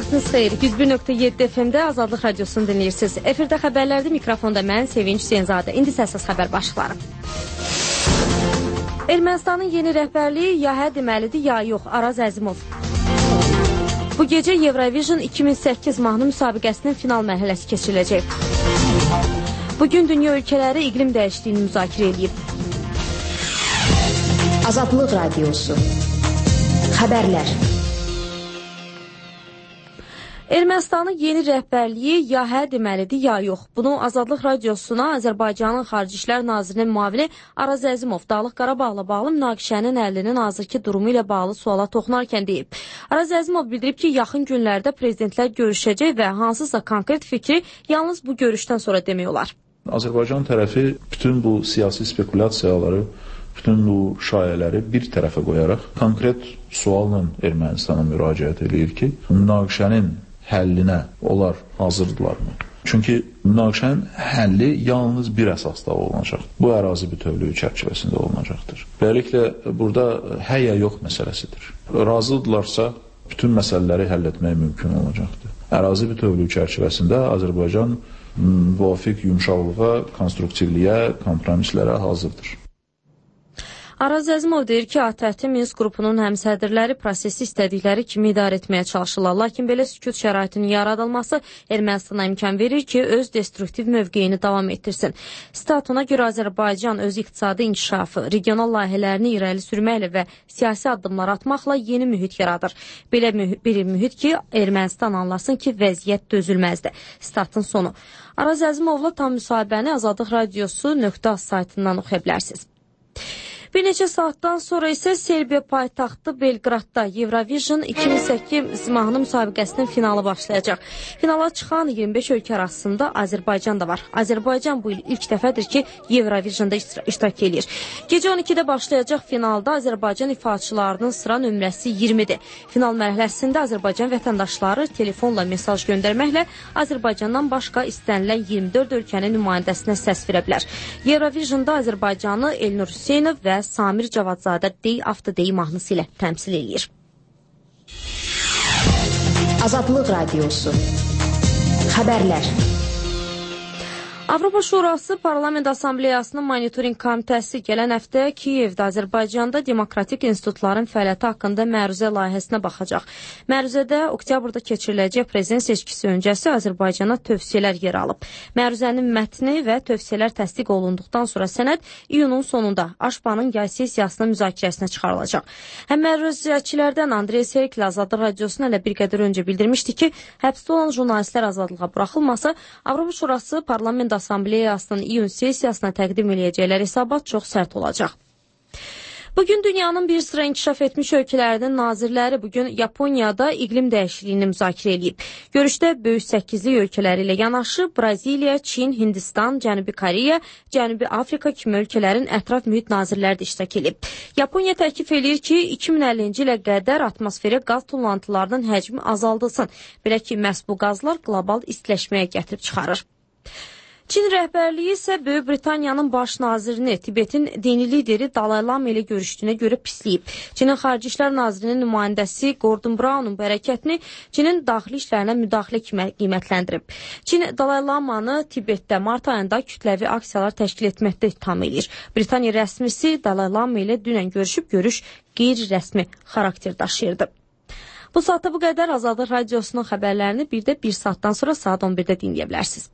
Vaxtınız xeyir. 101.7 FM-də Azadlıq Radiosunu dinləyirsiniz. Efirdə xəbərlərdə mikrofonda mən Sevinç Hüseynzadə. İndi səssiz xəbər başlıqları. Ermənistanın yeni rəhbərliyi ya hə deməlidir, ya yox. Araz Əzimov. Bu gecə Eurovision 2008 mahnı müsabiqəsinin final mərhələsi keçiriləcək. Bugün dünya ölkələri iqlim dəyişikliyini müzakirə edib. Azadlıq Radiosu. Xəbərlər. Ermənistanın yeni rəhbərliyi ya hə deməlidir, ya yox. Bunu Azadlıq Radiosuna Azərbaycanın Xarici İşlər Nazirinin müavini Araz Əzimov Dağlıq Qarabağla bağlı münaqişənin həllinin hazırki durumu ilə bağlı suala toxunarkən deyib. Araz Əzimov bildirib ki, yaxın günlərdə prezidentlər görüşəcək və hansısa konkret fikri yalnız bu görüşdən sonra demək olar. Azərbaycan tərəfi bütün bu siyasi spekulyasiyaları, bütün bu şayələri bir tərəfə qoyaraq konkret sualla Ermənistana müraciət edir ki, münaqişənin həllinə onlar hazırdılarmı? Çünki münaqişənin həlli yalnız bir əsasda olunacaq. Bu ərazi bütövlüyü çərçivəsində olunacaqdır. Beləliklə, burada hə ya yox məsələsidir. Razıdırlarsa, bütün məsələləri həll etmək mümkün olacaqdır. Ərazi bütövlüyü çərçivəsində Azərbaycan müvafiq yumşaqlığa, konstruktivliyə, kompromislərə hazırdır. Araz Əzimov deyir ki, ATƏT Minsk qrupunun həmsədrləri prosesi istədikləri kimi idarə etməyə çalışırlar. Lakin belə sükut şəraitinin yaradılması Ermənistana imkan verir ki, öz destruktiv mövqeyini davam etdirsin. Statuna görə Azərbaycan öz iqtisadi inkişafı, regional layihələrini irəli sürməklə və siyasi addımlar atmaqla yeni mühit yaradır. Belə bir mühit ki, Ermənistan anlasın ki, vəziyyət dözülməzdir. Statın sonu. Araz Əzimovla tam müsahibəni Azadlıq Radiosu.az saytından oxuya bilərsiniz. Bir neçə saatdan sonra isə Serbiya paytaxtı Belqradda Eurovision 2008 mahnı müsabiqəsinin finalı başlayacaq. Finala çıxan 25 ölkə arasında Azərbaycan da var. Azərbaycan bu il ilk dəfədir ki, Eurovisionda iştirak edir. Gecə 12-də başlayacaq finalda Azərbaycan ifaçılarının sıra nömrəsi 20-dir. Final mərhələsində Azərbaycan vətəndaşları telefonla mesaj göndərməklə Azərbaycandan başqa istənilən 24 ölkənin nümayəndəsinə səs verə bilər. Eurovisionda Azərbaycanı Elnur Hüseynov və Samir Cavadzadə Dey After Day mahnısı ilə təmsil edir. Azadlıq Radiosu. Xəbərlər. Avropa Şurası Parlament Assambleyasının monitoring komitəsi gələn həftə Kiyevdə Azərbaycanda demokratik institutların fəaliyyəti haqqında məruzə layihəsinə baxacaq. Məruzədə oktyabrda keçiriləcək prezident seçkisi öncəsi Azərbaycana tövsiyələr yer alıb. Məruzənin mətni və tövsiyələr təsdiq olunduqdan sonra sənəd iyunun sonunda Aşpanın yay sessiyasının müzakirəsinə çıxarılacaq. Həm məruzəçilərdən Andrey Serkli Azadlıq Radiosuna ilə bir qədər öncə bildirmişdi ki, həbsdə olan jurnalistlər azadlığa buraxılmasa, Avropa Şurası Parlament Assambleyasının iyun sessiyasına təqdim eləyəcəklər hesabat çox sərt olacaq. Bugün dünyanın bir sıra inkişaf etmiş ölkələrinin nazirləri bugün Yaponiyada iqlim dəyişikliyini müzakirə edib. Görüşdə böyük 8'lik ölkələri ilə yanaşı Braziliya, Çin, Hindistan, Cənubi Koreya, Cənubi Afrika kimi ölkələrin ətraf mühit nazirləri də iştirak edib. Yaponiya təklif edir ki, 2050-ci ilə qədər atmosferə qaz tullantılarının həcmi azaldılsın. Belə ki, məhz bu qazlar qlobal istiləşməyə gətirib çıxarır. Çin rəhbərliyi isə Böyük Britaniyanın baş nazirini Tibetin dini lideri Dalai Lama ilə görüşdüyünə görə pisləyib. Çinin Xarici İşlər Nazirinin nümayəndəsi Gordon Brown'un bu hərəkətini Çinin daxili işlərinə müdaxilə kimi qiymətləndirib. Çin Dalai Lamanı Tibetdə mart ayında kütləvi aksiyalar təşkil etməkdə ittiham edir. Britaniya rəsmisi Dalai Lama ilə dünən görüşüb görüş qeyri-rəsmi xarakter daşıyırdı. Bu saatda bu qədər. Azadlıq Radiosunun xəbərlərini bir də bir saatdan sonra saat 11-də dinləyə bilərsiniz.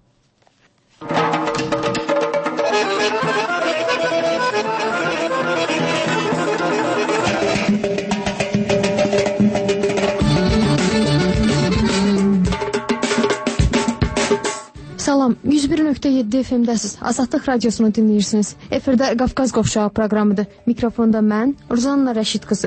Salam, 101.7 FM-dəsiz. Azadlıq Radiosunu dinləyirsiniz. Efirdə Qafqaz Qovşağı proqramıdır. Mikrofonda mən, Ruzanna Rəşid qızı.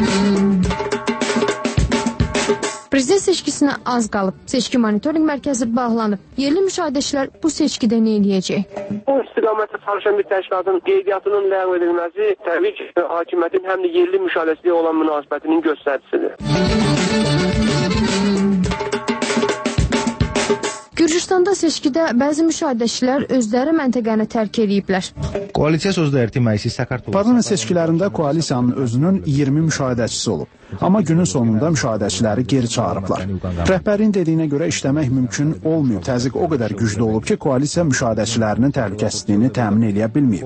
Prezident seçkisinə az qalıb. Seçki monitoring mərkəzi bağlanıb. Yerli müşahidəçilər bu seçkidə nə eləyəcək? Bu istiqamətdə çalışan bir təşkilatın qeydiyyatının ləğv edilməsi təbii ki, hakimiyyətin həm də yerli müşahidəçiliyə olan münasibətinin göstəricisidir. Gürcüstanda seçkidə bəzi müşahidəçilər özləri məntəqəni tərk ediblər. Parlament seçkilərində koalisiyanın özünün 20 müşahidəçisi olub. Amma günün sonunda müşahidəçiləri geri çağırıblar. Rəhbərin dediyinə görə işləmək mümkün olmayıb. Təzyiq o qədər güclü olub ki, koalisiya müşahidəçilərinin təhlükəsizliyini təmin edə bilməyib.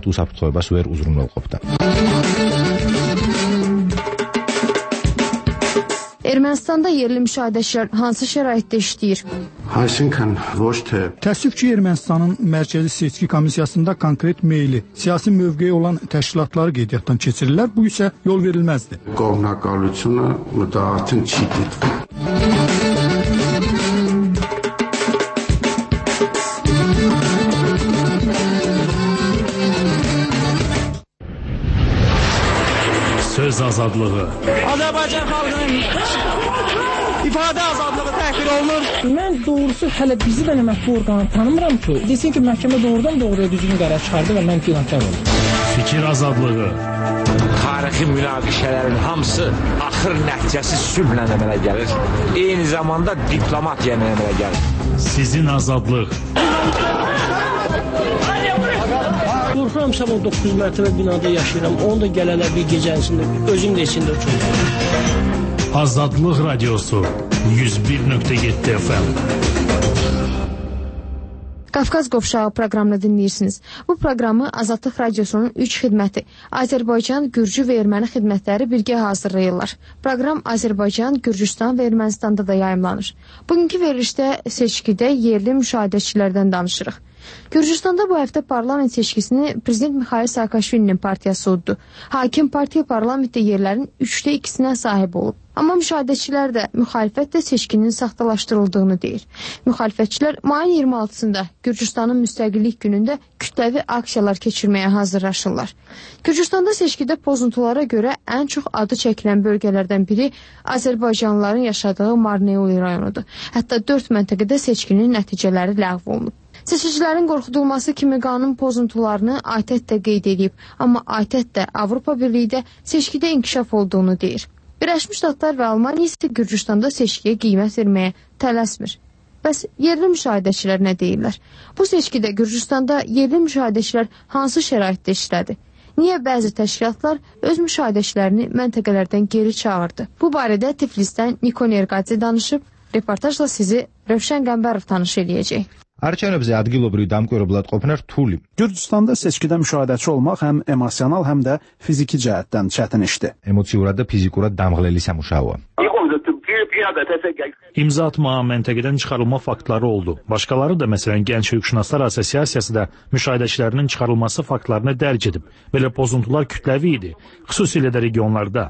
Ermənistanda yerli müşahidəçilər hansı şəraitdə işləyir? Təəssüf ki, Ermənistanın Mərkəzi Seçki Komissiyasında konkret meyli, siyasi mövqeyi olan təşkilatları qeydiyyatdan keçirirlər, bu isə yol verilməzdir. Söz azadlığı. Azərbaycan xalqının ifadə azadlığı təhqir olunur. Mən doğrusu hələ bizi də mətbu orqanı tanımıram ki, desin ki, məhkəmə doğrudan doğruya düzgün qərar çıxardı və mən günahkar oldum. Fikir azadlığı. Tarixi münaqişələrin hamısı axır nəticəsi sülhlə əmələ gəlir. Eyni zamanda diplomatiya əmələ gəlir. Sizin azadlıq. Qorxuram, sabah 9 mərtəbə binada yaşayıram. Onu da gələnə bir gecənisində, özüm də içində uçurum. Azadlıq Radiosu 101.7 FM. Qafqaz Qovşağı proqramını dinləyirsiniz. Bu proqramı Azadlıq Radiosunun 3 xidməti, Azərbaycan, Gürcü və Erməni xidmətləri birgə hazırlayırlar. Proqram Azərbaycan, Gürcüstan və Ermənistanda da yayımlanır. Bugünkü verilişdə seçkidə yerli müşahidəçilərdən danışırıq. Gürcüstanda bu həftə parlament seçkisini Prezident Mikhail Saakashvilinin partiyası uddu. Hakim partiya parlamentdə yerlərin 2/3-nə sahib olub. Amma müşahidəçilər də, müxalifət də seçkinin saxtalaşdırıldığını deyir. Müxalifətçilər mayın 26-sında Gürcüstanın müstəqillik günündə kütləvi aksiyalar keçirməyə hazırlaşırlar. Gürcüstanda seçkidə pozuntulara görə ən çox adı çəkilən bölgələrdən biri Azərbaycanlıların yaşadığı Marneuli rayonudur. Hətta 4 məntəqədə seçkinin nəticələri ləğv olunub. Seçicilərin qorxudulması kimi qanun pozuntularını ATƏT də qeyd edib, amma ATƏT də Avropa Birliyi də seçkidə inkişaf olduğunu deyir. Birləşmiş Ştatlar və Almaniya isə Gürcüstanda seçkiyə qiymət verməyə tələsmir. Bəs yerli müşahidəçilər nə deyirlər? Bu seçkidə Gürcüstanda yerli müşahidəçilər hansı şəraitdə işlədi? Niyə bəzi təşkilatlar öz müşahidəçilərini məntəqələrdən geri çağırdı? Bu barədə Tiflisdən Nikon Erqadze danışıb, reportajla sizi Rövşən Qəmbərov tanış edəcək. Arçanovza adgilobrü damqoroblad qopnar rtuli. Gürcüstanda seçkidə müşahidəçi olmaq həm emosional, həm də fiziki cəhətdən çətin işdir. Emosiurada, fizikura damğleli səmuşava. İmza atmağa məntəqədən çıxarılma faktları oldu. Başqaları da, məsələn, Gənc Hüquqşünaslar Assosiasiyası da müşahidəçilərinin çıxarılması faktlarını dərc edib. Belə pozuntular kütləvi idi, xüsusilə də regionlarda.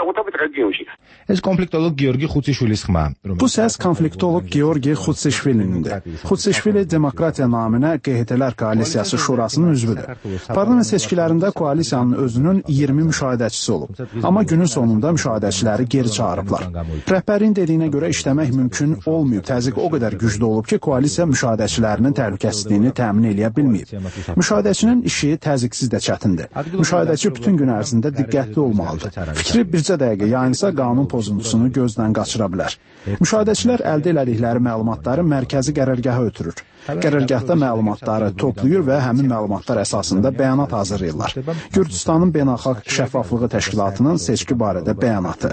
Bu səs konfliktolog Georgi Xutsişvilinindir. Xutsişvili Demokratiya naminə QHT-lər Koalisiyası Şurasının üzvüdür. Parlament seçkilərində koalisiyanın özünün 20 müşahidəçisi olub. Amma günün sonunda müşahidəçiləri geri çağırıblar. Rəhbərin dediyinə görə işləmək mümkün olmayıb. Təzyiq o qədər güclü olub ki, koalisiya müşahidəçilərinin təhlükəsizliyini təmin edə bilməyib. Müşahidəçinin işi təzyiqsiz də çətindir. Müşahidəçi bütün gün ərzində diqqətli olmalıdır. Fikri bircə dəqiqə yayınsa qanun pozuntusunu gözdən qaçıra bilər. Müşahidəçilər əldə elədikləri məlumatları mərkəzi qərargaha ötürür. Qərargahda məlumatları toplayır və həmin məlumatlar əsasında bəyanat hazırlayırlar. Gürcüstanın Beynəlxalq Şəffaflığı Təşkilatının seçki barədə bəyanatı.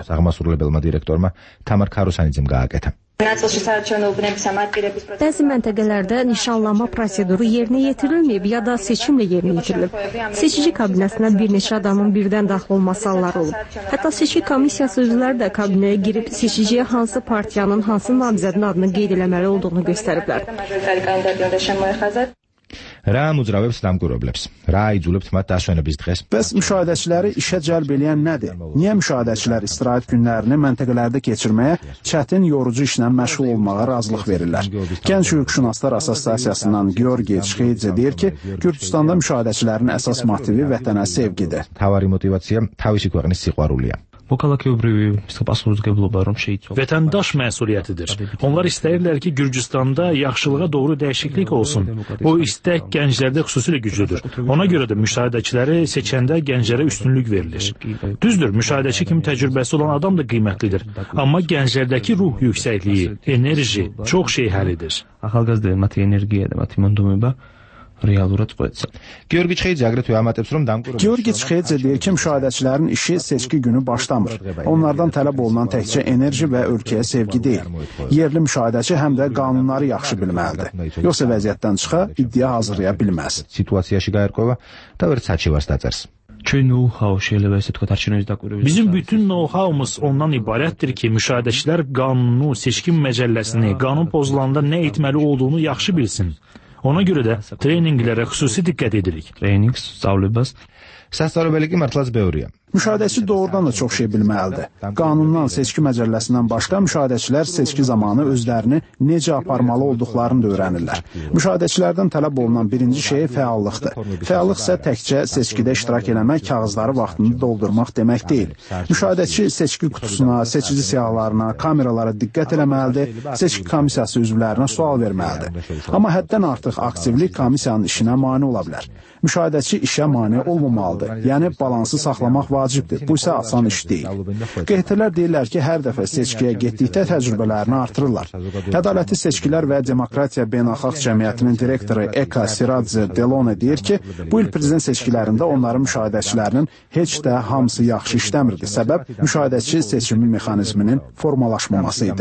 Bəzi məntəqələrdə nişanlanma proseduru yerinə yetirilməyib ya da seçimlə yerinə yetirilib. Seçici kabinəsinə bir neçə adamın birdən daxil olması halları olub. Hətta seçki komissiyası üzvləri də kabinəyə girib seçiciyə hansı partiyanın, hansı namizədin adını qeyd eləməli olduğunu göstəriblər. Bəs müşahidəçiləri işə cəlb eləyən nədir? Niyə müşahidəçilər istirahət günlərini məntəqələrdə keçirməyə, çətin, yorucu işlə məşğul olmağa razılıq verirlər? Gənc Hüquqşünaslar Assosiasiyasından Georgi Çxeydze deyir ki, Gürcüstanda müşahidəçilərin əsas motivi vətənə sevgidir. Vətəndaş məsuliyyətidir. Onlar istəyirlər ki, Gürcüstanda yaxşılığa doğru dəyişiklik olsun. Bu istək gənclərdə xüsusilə güclüdür. Ona görə də müşahidəçiləri seçəndə gənclərə üstünlük verilir. Düzdür, müşahidəçi kimi təcrübəsi olan adam da qiymətlidir. Amma gənclərdəki ruh yüksəkliyi, enerji çox şey həll edir. Georgi Çxeydze agrətüyə əmətəbs რომ damquru. Georgi Çxeydze deyir ki, müşahidəçilərin işi seçki günü başlamır. Onlardan tələb olunan təkcə enerji və ölkəyə sevgi deyil. Yerli müşahidəçi həm də qanunları yaxşı bilməlidir. Yoxsa vəziyyətdən çıxa iddia hazırlaya bilməz. Situasiyaşı qayırqova da bir saçıvas dəcərs. Bizim bütün know-how'umuz ondan ibarətdir ki, müşahidəçilər qanunu, seçkin məcəlləsini, qanun pozulanda nə etməli olduğunu yaxşı bilsin. Ona görə də treninqlərə xüsusi diqqət edirik. Səsdaröbəliyi mərtləz böyrüyə. Müşahidəçi doğrudan da çox şey bilməlidir. Qanundan, seçki məcəlləsindən başqa müşahidəçilər seçki zamanı özlərini necə aparmalı olduqlarını da öyrənirlər. Müşahidəçilərdən tələb olunan birinci şey fəallıqdır. Fəallıq isə təkcə seçkidə iştirak eləmək, kağızları vaxtını doldurmaq demək deyil. Müşahidəçi seçki qutusuna, seçici siyahılarına, kameralara diqqət eləməlidir, seçki komissiyası üzvlərinə sual verməlidir. Amma həddən artıq aktivlik komissiyanın işinə mane ola bilər. Müşahidəçi işə mane olmamalıdır. Yəni balansı saxlamaq vacibdir. Bu isə asan iş deyil. QHT-lər deyirlər ki, hər dəfə seçkiyə getdikdə təcrübələrini artırırlar. Ədalətli Seçkilər və Demokratiya Beynəlxalq Cəmiyyətinin direktoru Eka Siradze Delone deyir ki, bu il prezident seçkilərində onların müşahidəçilərinin heç də hamısı yaxşı işləmirdi. Səbəb müşahidəçi seçimi mexanizminin formalaşmaması idi.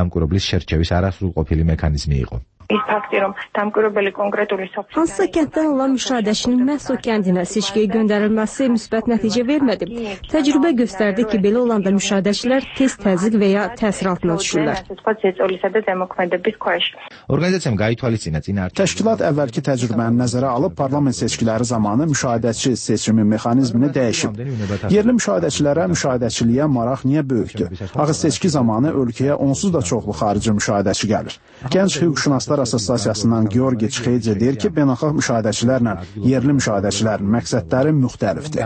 Hansısa kənddən olan müşahidəçinin məhz o kəndinə seçkiyə göndərilməsi müsbət nəticə vermədi. Təcrübə göstərdi ki, belə olanda müşahidəçilər tez təzyiq və ya təsir altına düşürlər. Təşkilat əvvəlki təcrübəni nəzərə alıb parlament seçkiləri zamanı müşahidəçi seçimi mexanizmini dəyişib. Yerli müşahidəçilərə müşahidəçiliyə maraq niyə böyükdür? Axı seçki zamanı ölkəyə onsuz da çoxlu xarici müşahidəçi gəlir. Gənc hüquqşünaslar Assosiasiyasından Georgi Çxeydze deyir ki, beynəlxalq müşahidəçilərlə yerli müşahidəçilərin məqsədləri müxtəlifdir.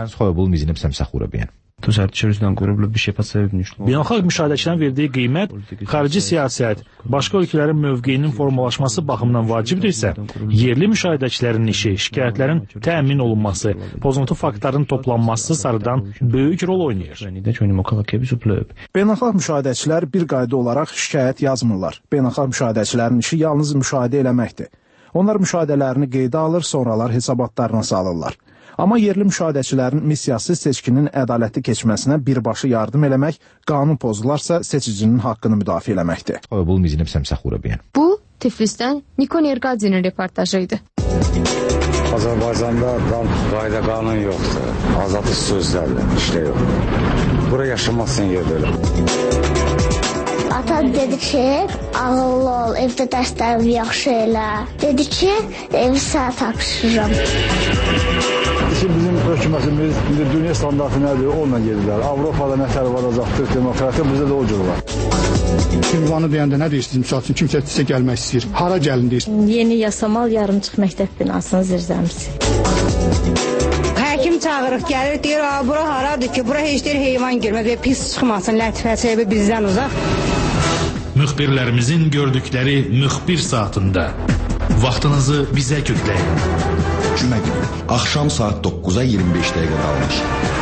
Beynəlxalq müşahidəçilərin verdiyi qiymət, xarici siyasət, başqa ölkələrin mövqeyinin formalaşması baxımından vacibdirsə, yerli müşahidəçilərin işi, şikayətlərin təmin olunması, pozuntu faktların toplanması sarıdan böyük rol oynayır. Beynəlxalq müşahidəçilər bir qayda olaraq şikayət yazmırlar. Beynəlxalq müşahidəçilərin işi yalnız müşahidə eləməkdir. Onlar müşahidələrini qeydə alır, sonralar hesabatlarına salırlar. Amma yerli müşahidəçilərin missiyası seçkinin ədalətli keçməsinə birbaşa yardım eləmək, qanun pozularsa seçicinin haqqını müdafiə eləməkdir. Bu, Tiflisdən Nikon Erqadzinin reportajıydı. Azərbaycanda qayda qanun yoxdur, azadlıq sözlərdir, işlə yox. Bura yaşamazsın yerdə elə. Atam dedi ki, ağıllı ol, evdə dərslərimi yaxşı elə. Dedi ki, evi sənə tapşırıram. Bizim hökumətimiz dünya standartı nədir, onunla gedirlər. Avropada nə tələb edəcəkdir, demokratiya bizdə də o cür var. Ünvanı deyəndə nə deyirsiniz? Misal üçün kimsə sizə gəlmək istəyir. Hara gəlin deyirsiniz? Yeni Yasamal yarımçıq məktəb binasının zirzəmisi. Həkim çağırıq, gəlir, deyir, bura haradır ki, bura heç deyir heyvan girməz və pis çıxmasın, lətifəsi bizdən uzaq. Müxbirlərimizin gördükləri müxbir saatında vaxtınızı bizə kökləyin. Cümə günü, axşam saat 9-a 25 dəqiqə qalmış.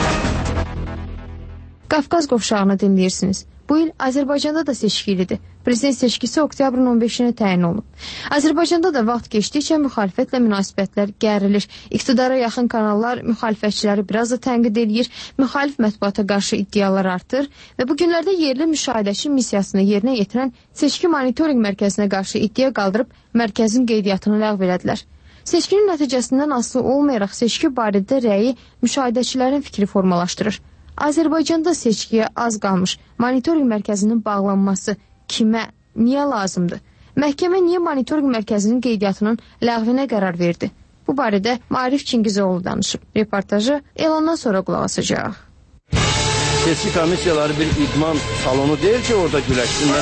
Qafqaz qovşağını dinləyirsiniz. Bu il Azərbaycanda da seçki ilidir. Prezident seçkisi oktyabrın 15-nə təyin olunub. Azərbaycanda da vaxt keçdikcə müxalifətlə münasibətlər gərilir. İqtidara yaxın kanallar müxalifətçiləri biraz da tənqid edir, müxalif mətbuata qarşı iddialar artır və bu günlərdə yerli müşahidəçi missiyasını yerinə yetirən Seçki Monitorinq Mərkəzinə qarşı iddia qaldırıb mərkəzin qeydiyyatını ləğv elədilər. Seçkinin nəticəsindən asılı olmayaraq seçki barədə rəyi müşahidəçilərin fikri formalaşdırır. Azərbaycanda seçkiyə az qalmış monitorinq mərkəzinin bağlanması kimə, niyə lazımdır? Məhkəmə niyə monitorinq mərkəzinin qeydiyyatının ləğvinə qərar verdi? Bu barədə Maarif Çingizoğlu danışıb. Reportajı elandan sonra qulaq asacaq. Seçki komissiyaları bir idman salonu deyil ki, orada güləşsinlər.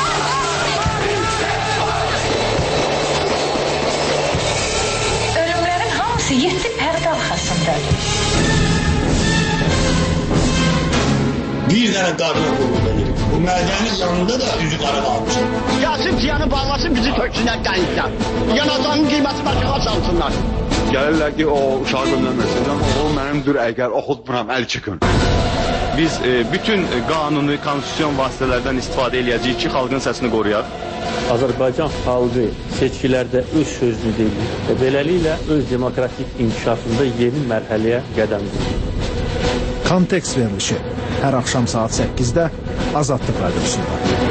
Ölümlərin hamısı 7 pərdə arxasındadır. Bir dənə qadına qulluq edir. Bu mədənin yanında da üzü qara qalmış. Yasin ciyanı bağlasın, bizi töksünlər dənizdən. Yanacağının qiyməti başqa çalsınlar. Gəlirlər ki, o uşağı göndərməsin, amma o mənimdir, əgər oxutmuram, əl çıxın. Biz bütün qanuni, konstitusyon vasitələrdən istifadə edəcəyik ki, xalqın səsini qoruyaq. Azərbaycan xalqı seçkilərdə öz sözünü deyir və beləliklə öz demokratik inkişafında yeni mərhələyə qədəm qoyur. Kontekst verilişi hər axşam saat 8-də Azadlıq Radiosunda.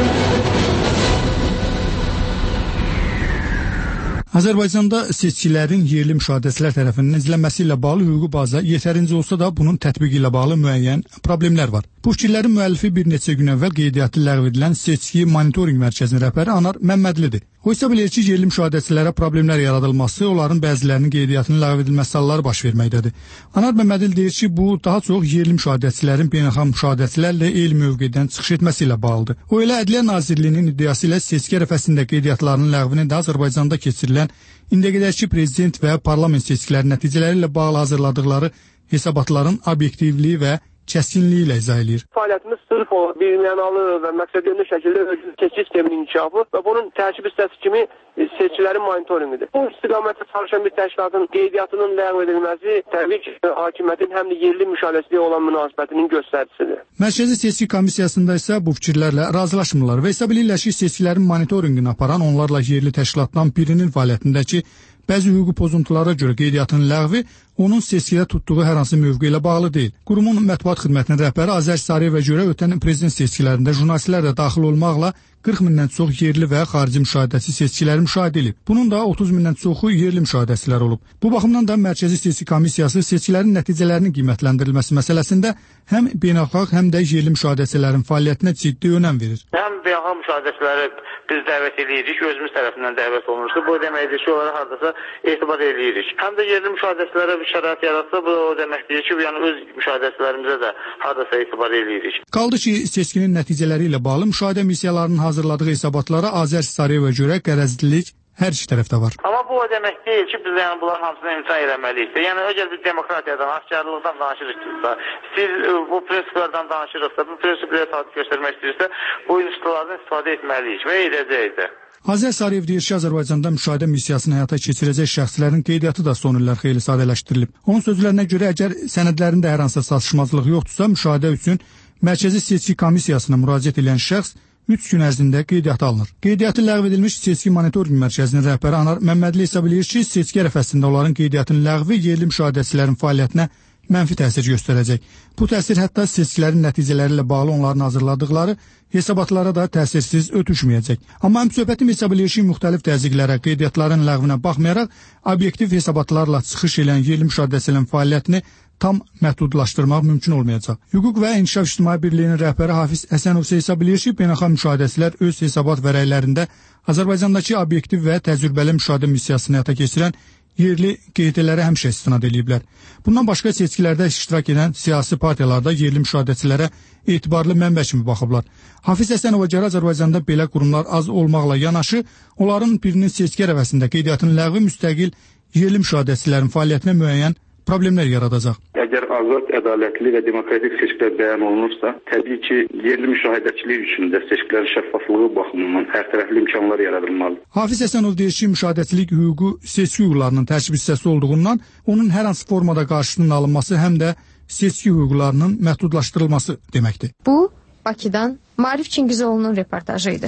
Azərbaycanda seçkilərin yerli müşahidəçilər tərəfindən izlənməsi ilə bağlı hüquqi baza yetərincə olsa da bunun tətbiqi ilə bağlı müəyyən problemlər var. Bu fikirlərin müəllifi bir neçə gün əvvəl qeydiyyatı ləğv edilən Seçki Monitorinq Mərkəzinin rəhbəri Anar Məmmədlidir. O isə bilir ki, yerli müşahidəçilərə problemlər yaradılması, onların bəzilərinin qeydiyyatının ləğv edilməsi halları baş verməkdədir. Anar Məmmədli deyir ki, bu daha çox yerli müşahidəçilərin beynəlxalq müşahidəçilərlə eyni mövqedən çıxış etməsi ilə bağlıdır. O elə Ədliyyə Nazirliyinin iddiası ilə seçki ərəfəsində qeydiyyatlarının ləğvini də Azərbaycanda keçirilən indiyədəki prezident və parlament seçkiləri nəticələri ilə bağlı hazırladıqları hesabatların obyektivliyi və kəskinliyi ilə izah edir. Fəaliyyətimiz sırf o birmənalı və məqsədyönlü şəkildə seçki sisteminin inkişafı və bunun tərkib hissəsi kimi seçkilərin monitorinqidir. Bu istiqamətdə çalışan bir təşkilatın qeydiyyatının ləğv edilməsi təbii ki, hakimiyyətin həm də yerli müşahidəçiliyə olan münasibətinin göstəricisidir. Mərkəzi Seçki Komissiyasında isə bu fikirlərlə razılaşmırlar və hesab edirlər ki, seçkilərin monitorinqini aparan onlarla yerli təşkilatdan birinin fəaliyyətindəki bəzi hüquqi pozuntulara görə qeydiyyatının ləğvi onun seçkidə tutduğu hər hansı mövqe ilə bağlı deyil. Qurumun mətbuat xidmətinin rəhbəri Azər Sarıyevə görə ötən prezident seçkilərində jurnalistlər də daxil olmaqla 40 mindən çox yerli və xarici müşahidəçi seçkiləri müşahidə edib. Bunun da 30 mindən çoxu yerli müşahidəçilər olub. Bu baxımdan da Mərkəzi Seçki Komissiyası seçkilərin nəticələrinin qiymətləndirilməsi məsələsində həm beynəlxalq, həm də yerli müşahidəçilərin fəaliyyətinə ciddi önəm verir. Həm beynəlxalq müşahidəçiləri biz dəvət edirik, özümüz tərəfindən dəvət olunursa, bu deməkdir ki, onlara hardasa etibar edirik. Həm də yerli müşahidəçilərə bir şərait yaratsa, bu o deməkdir ki, yəni öz müşahidəçilərimizə də hardasa etibar edirik. Qaldı ki, seçkinin nəticələri ilə bağlı müşahidə missiyalarının hazırladığı hesabatlara Azər Sarıyevə görə qərəzlilik hər iki tərəfdə var. Amma bu o demək deyil ki, biz yəni bunlar hamısını imkan eləməliyik. Yəni əgər biz demokratiyadan, askarlıqdan danışırıqsa, siz bu prinsiplərdən danışırıqsa, bu prinsiplərə tabi göstərmək istəyirsə, bu institutlardan istifadə etməliyik və edəcəyik də. Azər Sarıyev deyir ki, Azərbaycanda müşahidə missiyasını həyata keçirəcək şəxslərin qeydiyyatı da son illər xeyli sadələşdirilib. Onun sözlərinə görə, əgər sənədlərində hər hansı çatışmazlıq yoxdursa, müşahidə üçün Mərkəzi Seçki Komissiyasına müraciət edən şəxs 3 gün ərzində qeydiyyata alınır. Qeydiyyatı ləğv edilmiş Seçki Monitorinq Mərkəzinin rəhbəri Anar Məmmədli hesab edir ki, seçki ərəfəsində onların qeydiyyatının ləğvi yerli müşahidəçilərin fəaliyyətinə mənfi təsir göstərəcək. Bu təsir hətta seçkilərin nəticələri ilə bağlı onların hazırladıqları hesabatlara da təsirsiz ötüşməyəcək. Amma həmsöhbətim hesab edir ki, müxtəlif təzyiqlərə, qeydiyyatların ləğvinə baxmayaraq, obyektiv hesabatlarla çıxış edən yerli müşahidəçilərin fəaliyyətini tam məhdudlaşdırmaq mümkün olmayacaq. Hüquq və İnkişaf İctimai Birliyinin rəhbəri Hafiz Əsənov isə hesab edir ki, beynəlxalq müşahidəçilər öz hesabat vərəqlərində Azərbaycandakı obyektiv və təcrübəli müşahidə missiyasını həyata keçirən yerli qeydiyyatlara həmişə istinad ediblər. Bundan başqa seçkilərdə iştirak edən siyasi partiyalarda yerli müşahidəçilərə etibarlı mənbə kimi baxıblar. Hafiz Əsənova görə Azərbaycanda belə qurumlar az olmaqla yanaşı, onların birinin seçki ərəfəsində qeydiyyatının ləğvi müstəqil yerli müşahidəçilərin fəaliyyətinə müəyyən problemlər yaradacaq. Əgər azad, ədalətli və demokratik seçkilər bəyan olunursa, təbii ki, yerli müşahidəçilik üçün də seçkilərin şəffaflığı baxımından hərtərəfli imkanlar yaradılmalıdır. Hafiz Əsənov deyir ki, müşahidəçilik hüququ seçki hüquqlarının tərkib hissəsi olduğundan, onun hər hansı formada qarşılığının alınması həm də seçki hüquqlarının məhdudlaşdırılması deməkdir. Bu, Bakıdan Maarif Çingizoğlu'nun reportajı idi.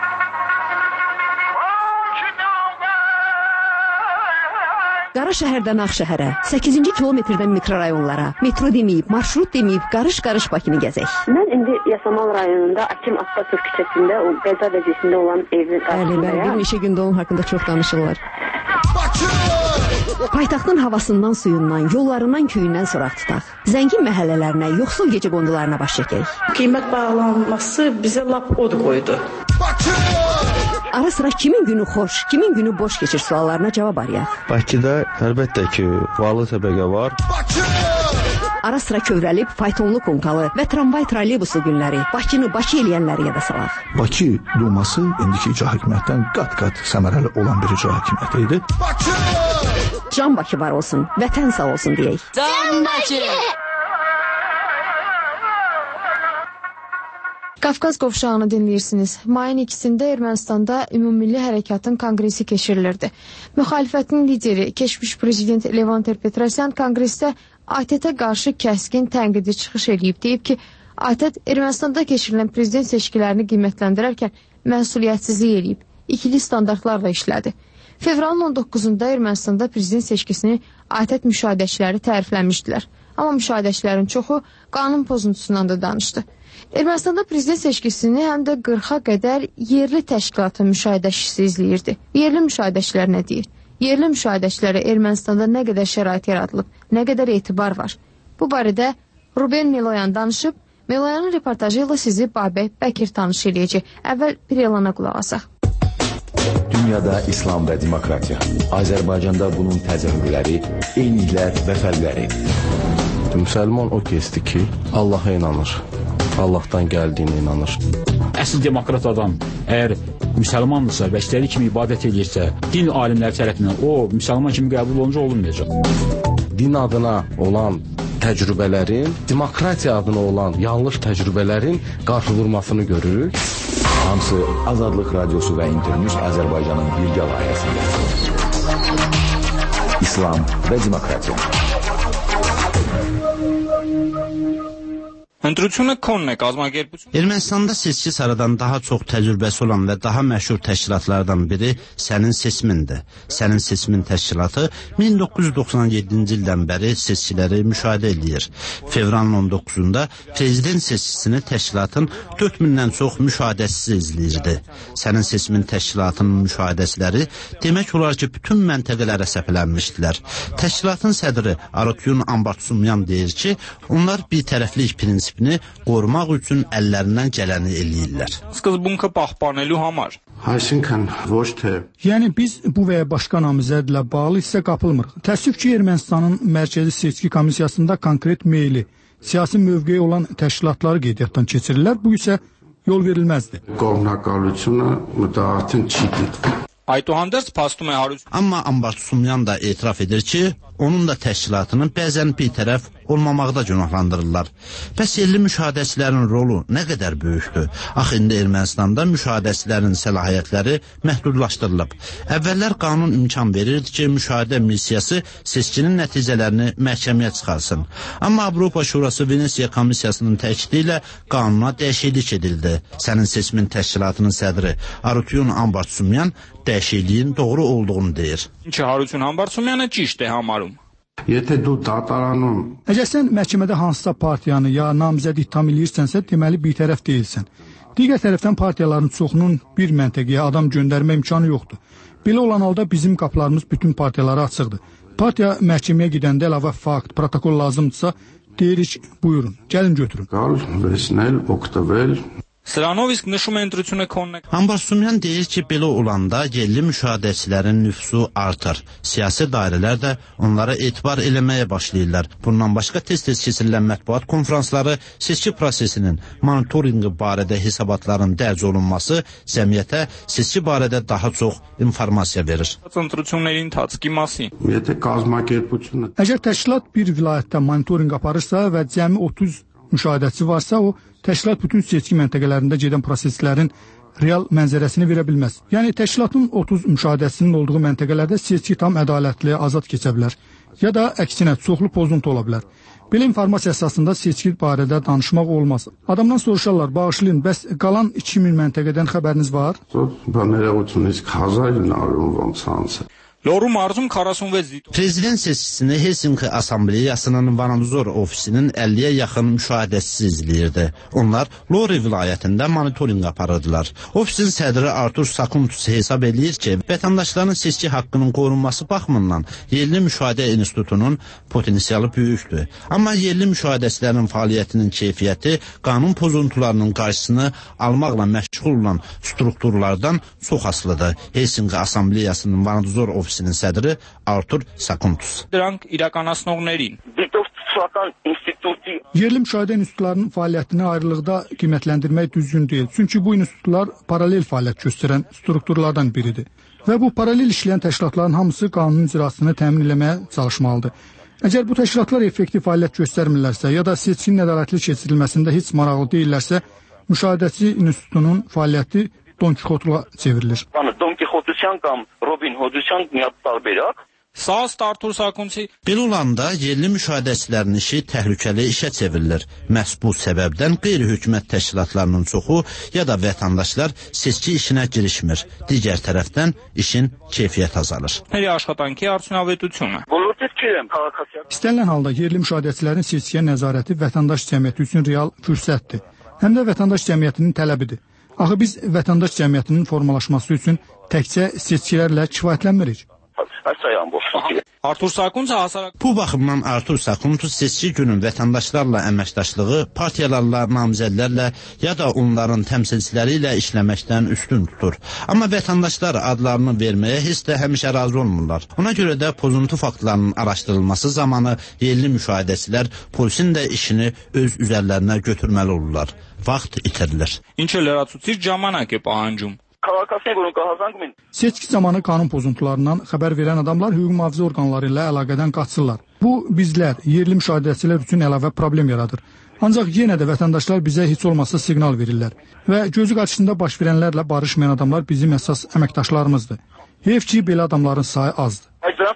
Qara şəhərdən Ağşəhərə, 8-ci kilometrdən mikrorayonlara, metro deməyib, marşrut deməyib, qarış-qarış Bakını gəzək. Mən indi Yasamal rayonunda Akim Atatürk küçəsində o qəza vəziyyətində olan evin qarşısındayım. Bəli, bir neçə gündə onun haqqında çox danışırlar. Paytaxtın havasından, suyundan, yollarından, köyündən soraq tutaq. Zəngin məhəllələrinə, yoxsul gecəqondularına baş çəkək. Qiymət bağlanması bizə lap od qoydu. Ara sıra kimin günü xoş, kimin günü boş keçir suallarına cavab arayaq. Bakıda əlbəttə ki, varlı təbəqə var. Ara sıra kövrəlib, faytonlu konkalı və tramvay trolleybusu günləri Bakını Bakı eləyənləri yada salaq. Bakı Duması indiki icra hakimiyyətdən qat-qat səmərəli olan bir icra hakimiyyəti idi. Can Bakı var olsun, vətən sağ olsun deyək. Can Bakı! Qafqaz qovşağını dinləyirsiniz. Mayın 2-də Ermənistanda Ümumilli Hərəkatın konqresi keçirilirdi. Müxalifətin lideri, keçmiş prezident Levon Ter-Petrosyan konqresdə ATƏT-ə qarşı kəskin tənqidi çıxış edib, deyib ki, ATƏT Ermənistanda keçirilən prezident seçkilərini qiymətləndirərkən məsuliyyətsizlik edib, ikili standartlarla işlədi. Fevralın 19-da Ermənistanda prezident seçkisini ATƏT müşahidəçiləri tərifləmişdilər. Amma müşahidəçilərin çoxu qanun pozuntusundan da danışdı. Ermənistanda prezident seçkisini həm də 40-a qədər yerli təşkilatın müşahidəçisi izləyirdi. Yerli müşahidəçilər nə deyir? Yerli müşahidəçilərə Ermənistanda nə qədər şərait yaradılıb, nə qədər etibar var? Bu barədə Ruben Meloyan danışıb. Meloyanın reportajı ilə sizi Babək Bəkir tanış edəcək. Əvvəl bir elana qulaq asaq. Dünyada İslam və demokratiya. Azərbaycanda bunun təzahürləri, eyniliklər və fərqləri. Müsəlman o kəsdir ki, Allaha inanır. Allahdan gəldiyinə inanır. Əsl demokrat adam əgər müsəlmandırsa və istədiyi kimi ibadət edirsə, din alimləri tərəfindən o müsəlman kimi qəbul olunca olunmayacaq. Din adına olan təcrübələrin, demokratiya adına olan yanlış təcrübələrin qarşı vurmasını görürük. Hamısı Azadlıq Radiosu və İnternews Azərbaycanın birgə layihəsində. İslam və demokratiya. Ermənistanda seçki saradan daha çox təcrübəsi olan və daha məşhur təşkilatlardan biri Sənin Seçimindir. Sənin Seçimin təşkilatı 1997-ci ildən bəri seçkiləri müşahidə edir. Fevralın 19-da prezident seçkisini təşkilatın 4000-dən çox müşahidəçisi izləyirdi. Sənin Seçimin təşkilatının müşahidəçiləri demək olar ki, bütün məntəqələrə səpələnmişdilər. Təşkilatın sədri Arutyun Ambartsumyan deyir ki, onlar bir tərəflik prinsipini qorumaq üçün əllərindən gələni eləyirlər. Yəni biz bu və ya başqa namizədlə bağlı hissə qapılmırıq. Təəssüf ki, Ermənistanın Mərkəzi Seçki Komissiyasında konkret meyli, siyasi mövqeyi olan təşkilatları qeydiyyatdan keçirirlər. Bu isə yol verilməzdir. Amma Ambartsumyan da etiraf edir ki, onun da təşkilatını bəzən bir tərəf olmamaqda günahlandırırlar. Bəs yerli müşahidəçilərin rolu nə qədər böyükdür? Axı indi Ermənistanda müşahidəçilərin səlahiyyətləri məhdudlaşdırılıb. Əvvəllər qanun imkan verirdi ki, müşahidə missiyası seçkinin nəticələrini məhkəməyə çıxarsın. Amma Avropa Şurası Venesiya Komissiyasının təkidi ilə qanuna dəyişiklik edildi. Sənin Seçimin təşkilatının sədri Arutyun Ambartsumyan dəyişikliyin doğru olduğunu deyir. Əgər sən məhkəmədə hansısa partiyanı ya namizədi ittiham eləyirsənsə, deməli bir tərəf deyilsən. Digər tərəfdən partiyaların çoxunun bir məntəqəyə adam göndərmə imkanı yoxdur. Belə olan halda bizim qapılarımız bütün partiyalara açıqdır. Partiya məhkəməyə gedəndə əlavə fakt, protokol lazımdırsa, deyirik, buyurun, gəlin götürün. Ambartsumyan deyir ki, belə olanda yerli müşahidəçilərin nüfusu artır. Siyasi dairələr də onlara etibar eləməyə başlayırlar. Bundan başqa tez-tez keçirilən mətbuat konferansları seçki prosesinin monitorinqi barədə hesabatların dərc olunması cəmiyyətə seçki barədə daha çox informasiya verir. Əgər təşkilat bir vilayətdə monitorinq aparırsa və cəmi 30 müşahidəçi varsa, o təşkilat bütün seçki məntəqələrində gedən proseslərin real mənzərəsini verə bilməz. Yəni, təşkilatın 30 müşahidəçisinin olduğu məntəqələrdə seçki tam ədalətli, azad keçə bilər. Ya da əksinə, çoxlu pozuntu ola bilər. Belə informasiya əsasında seçki barədə danışmaq olmaz. Adamdan soruşarlar, bağışlayın, bəs qalan 2000 məntəqədən xəbəriniz var? Prezident seçkisini Helsinki Assambleyasının Vanadzor ofisinin 50-yə yaxın müşahidəçisi izləyirdi. Onlar Lori vilayətində monitorinq aparırdılar. Ofisin sədri Artur Sakuntus hesab edir ki, vətəndaşların seçki haqqının qorunması baxımından yerli müşahidə institutunun potensialı böyükdür. Amma yerli müşahidəçilərin fəaliyyətinin keyfiyyəti qanun pozuntularının qarşısını almaqla məşğul olan strukturlardan çox asılıdır. Helsinki Assambleyasının Vanadzor ofisinin sədri Artur Sakuntus. Yerli müşahidə institutlarının fəaliyyətini ayrılıqda qiymətləndirmək düzgün deyil. Çünki bu institutlar paralel fəaliyyət göstərən strukturlardan biridir. Və bu paralel işləyən təşkilatların hamısı qanunun icrasını təmin etməyə çalışmalıdır. Əgər bu təşkilatlar effektiv fəaliyyət göstərmirlərsə ya da seçkinin ədalətli keçirilməsində heç maraqlı deyillərsə, Müşahidəçi institutunun fəaliyyəti Don Kixotluğa çevrilir. Don Kixotluyan կամ Robin Hoodyan միակ տարբերակ Belə olanda yerli müşahidəçilərin işi təhlükəli işə çevrilir. Məhz bu səbəbdən qeyri-hökumət təşkilatlarının çoxu ya da vətəndaşlar seçki işinə girişmir. Digər tərəfdən işin keyfiyyət azalır. İstənilən halda yerli müşahidəçilərin seçkiyə nəzarəti vətəndaş cəmiyyəti üçün real fürsətdir. Həm də vətəndaş cəmiyyətinin tələbidir. Axı biz vətəndaş cəmiyyətinin formalaşması üçün təkcə seçkilərlə kifayətlənmirik. Bu baxımdan Artur Sakuntu seçki günü vətəndaşlarla əməkdaşlığı, partiyalarla, namizədlərlə ya da onların təmsilçiləri ilə işləməkdən üstün tutur. Amma vətəndaşlar adlarını verməyə heç də həmişə razı olmurlar. Ona görə də pozuntu faktlarının araşdırılması zamanı yerli müşahidəçilər polisin də işini öz üzərlərinə götürməli olurlar. Vaxt itirilir. Seçki zamanı qanun pozuntularından xəbər verən adamlar hüquq mühafizə orqanları ilə əlaqədən qaçsınlar. Bu, bizlər, yerli müşahidəçilər üçün əlavə problem yaradır. Ancaq yenə də vətəndaşlar bizə heç olmasa siqnal verirlər və gözü qarşısında baş verənlərlə barışmayan adamlar bizim əsas əməkdaşlarımızdır. Heyf ki, belə adamların sayı azdır.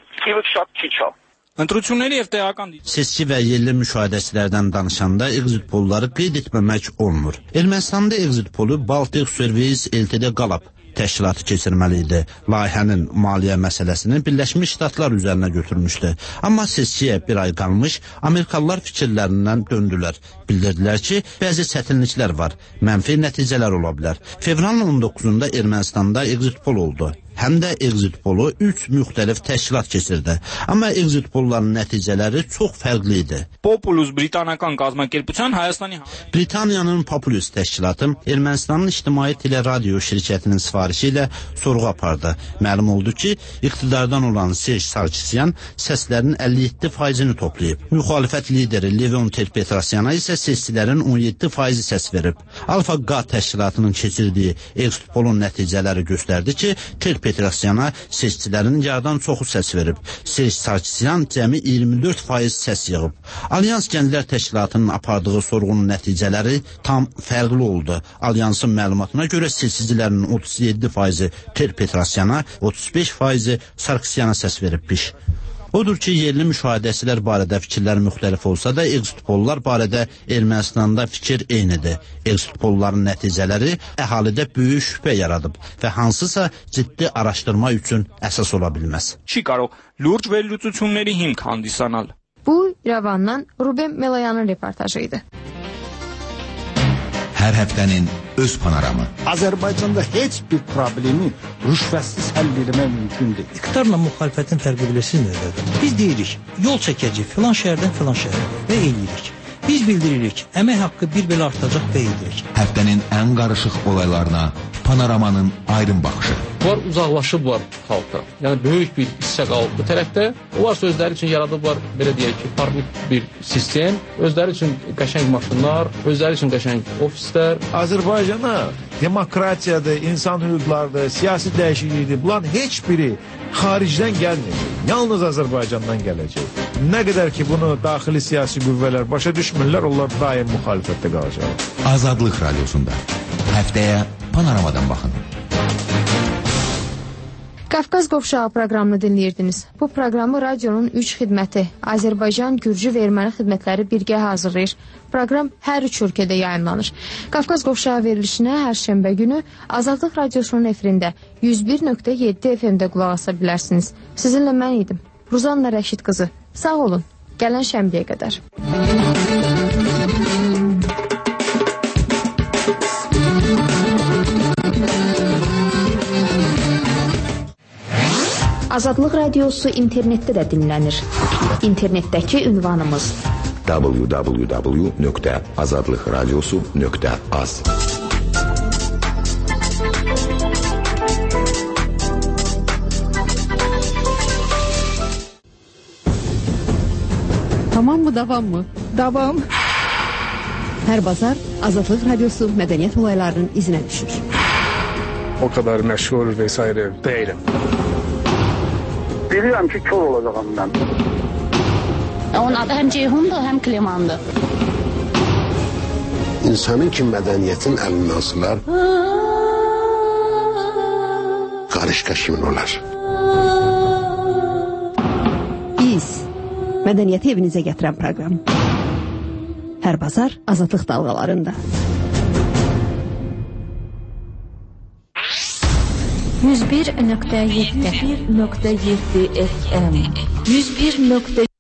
Seçki və yerli müşahidəçilərdən danışanda exit polları qeyd etməmək olmur. Ermənistanda exit polu Baltic Service Ltd Qalab təşkilatı keçirməli idi. Layihənin maliyyə məsələsini Birləşmiş Ştatlar üzərinə götürmüşdü. Amma seçkiyə bir ay qalmış, Amerikalılar fikirlərindən döndülər. Bildirdilər ki, bəzi çətinliklər var, mənfi nəticələr ola bilər. Fevralın 19-da Ermənistanda exit pol oldu. Həm də exit polu 3 müxtəlif təşkilat keçirdi. Amma exit polların nəticələri çox fərqli idi. Britaniyanın Populus təşkilatı Ermənistanın İctimai Teleradio şirkətinin sifarişi ilə sorğu apardı. Məlum oldu ki, iqtidardan olan Serj Sarkisyan səslərin 57%-ni toplayıb. Müxalifət lideri Levon Ter-Petrosyana isə seçkilərin 17%-i səs verib. Alfa-Qa təşkilatının keçirdiyi exit polun nəticələri göstərdi ki, Ter-Petrosyana seçkilərin yarıdan çoxu səs verib. Serj Sarkisyan cəmi 24% səs yığıb. Alyans Gənclər Təşkilatının apardığı sorğunun nəticələri tam fərqli oldu. Alyansın məlumatına görə seçicilərin 37%-i Ter-Petrosyana, 35%-i Sarkisyana səs veribmiş. Odur ki, yerli müşahidəçilər barədə fikirlər müxtəlif olsa da, exit pollar barədə Ermənistanda fikir eynidir. Exit polların nəticələri əhalidə böyük şübhə yaradıb və hansısa ciddi araşdırma üçün əsas ola bilməz. Bu, İrəvandan Ruben Melayanın reportajı idi. Hər həftənin öz panoramı. Azərbaycanda heç bir problemi rüşvətsiz həll etmək mümkün deyil. İqtidarla müxalifətin fərqi bilirsiniz nədir? Biz deyirik, yol çəkəcək filan şəhərdən filan şəhərə və eləyirik. Biz bildiririk, əmək haqqı bir belə artacaq və edirik. Həftənin ən qarışıq olaylarına panoramanın aydın baxışı. Var uzaqlaşıblar xalqdan. Yəni böyük bir hissə qalıb bu tərəfdə. Onlar özləri üçün yaradıblar, belə deyək ki, farklı bir sistem, özləri üçün qəşəng maşınlar, özləri üçün qəşəng ofislər. Azərbaycana demokratiyadır, insan hüquqlarıdır, siyasi dəyişiklikdir. Bunların heç biri xaricdən gəlmir. Yalnız Azərbaycandan gələcək. Nə qədər ki bunu daxili siyasi qüvvələr başa düşmürlər, onlar daim müxalifətdə qalacaq. Azadlıq Radiosunda həftəyə panoramadan baxın. Qafqaz Qovşağı proqramını dinləyirdiniz. Bu proqramı radionun 3 xidməti, Azərbaycan, Gürcü və Erməni xidmətləri birgə hazırlayır. Proqram hər 3 ölkədə yayımlanır. Qafqaz Qovşağı verilişinə hər şənbə günü Azadlıq Radiosunun efirində 101.7 FM-də qulaq asa bilərsiniz. Sizinlə mən idim, Ruzanna Rəşid qızı. Sağ olun, gələn şənbəyə qədər. Azadlıq Radiosu internetdə də dinlənir. İnternetdəki ünvanımız www.azadlıqradiosu.az. Tamam mı, davam mı? Davam. Hər bazar Azadlıq Radiosu mədəniyyət olaylarının izinə düşür. O kadar məşhur vesaire değilim. Bilirəm ki, kör olacağım mən. Onun adı həm Ceyhundur, həm Klemandır. İnsanın ki mədəniyyətin əlindən asılar, qarışqa kimin olar? Biz, mədəniyyəti evinizə gətirən proqram. Hər bazar Azadlıq dalğalarında. 101.7 FM 101.